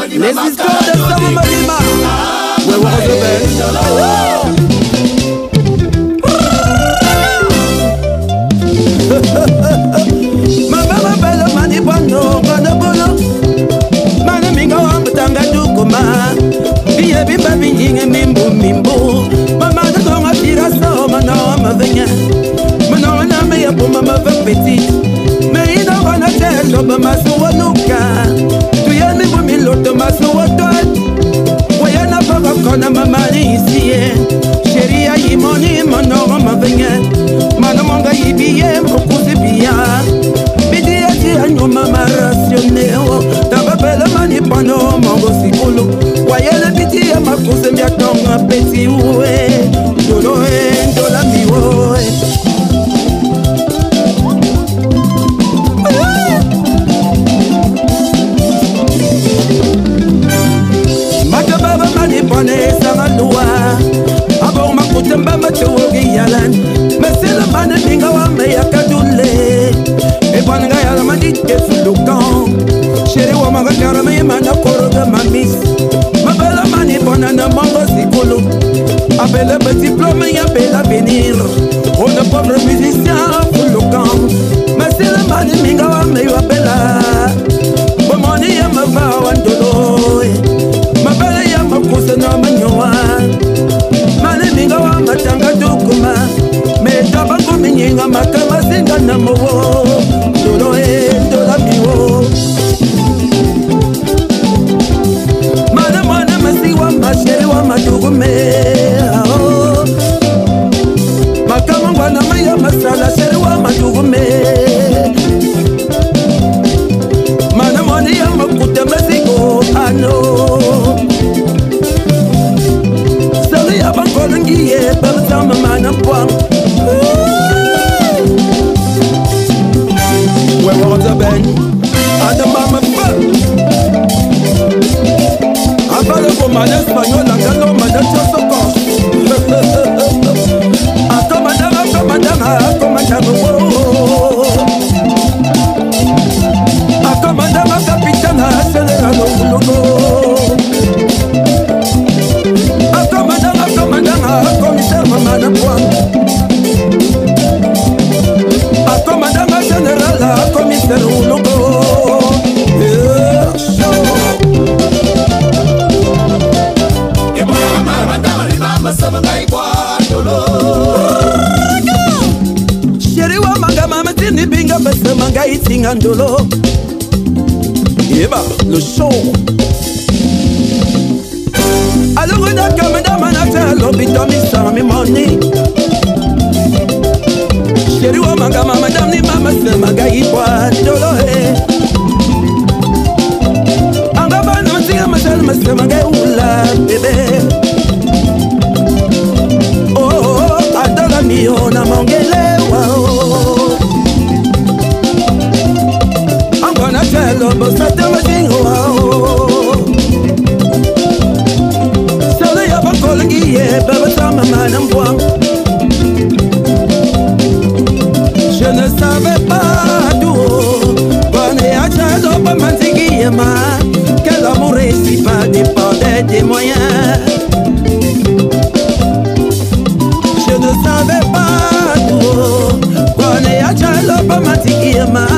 Les histoires de Sama Malima. Ouais, Mama m'appelle Mani Bono, Bono Bono. Mani Mingo Ambutanga Dukuma. Biye Bimba Binying Mimbu Mimbu. Mama de Gonga Tira So, Mano Mavenya. Mano Name Yapuma Mavapeti. Mais il n'en va pas tellement, Mama Suwanuka. Tu y as mis pour mille autres, Mama Suwanuka. Voyana Papa Kona Mamani ici. Chérie Aïmoni, Mano Mavenya. Mano Manga Ibiye, Mokuzi Bia. Bidi Ati Anyo Mama Rationeo. Tabapela Mani Pano, Mongo Sikulu. Voyana Bidi Makuzi Miatonga Peti Uwe. Dolo Dola Miwe. Sangalua, abo makutemba machogi yalan. Mesela mane binga wa meya kadule. Ebanga yala madike fulukan. Shere wa magakara me mana koroga mamis. Mabela mani bona na mongo sikulu. Abele petit diplôme ya bela venir. On a pauvre musicien fulukan. Mesela mane binga wa meya bela. Bomoni ya mava wandolo. Mabela ya makusa na manyoa. Mane minga wa matanga dukuma. Metaba kuminyinga makama singa na mowo. Dolo dola miwo. Mane mwane masiwa masheri wa madugume. Makama mwana maya masala sheri wa madugume. Mane mwane ya makuta masigo ano. Yeah, but I'm a man of one. Where was the band? And the mama fell. I follow for my Espanol and the Loma that just so cost. I come and down, I come and down, Capitan, I said, I don't know. Commissaire Mamana Point. A commandant général, commissaire Oulogo. Chérie wa manga mama tini binga bese manga itinga ndolo. Yeba, le show. Alors on a comme dans ma nature l'obito mi sans mi money. Chérie wa manga mama madame ni mama se manga ipwa dolo he. Anga ba no tinga masel mase manga ula bebe. Oh adola mi ona mongele wa oh. Anga na tell bo sa te ma jingo wa oh. Yeah, baby, ça m'a mal en bois. Je ne savais pas d'où. Bonne et achado, pas mantiguyema. Que l'amour réussit pas dépendait des moyens. Je ne savais pas d'où. Bonne et achado, pas mantiguyema.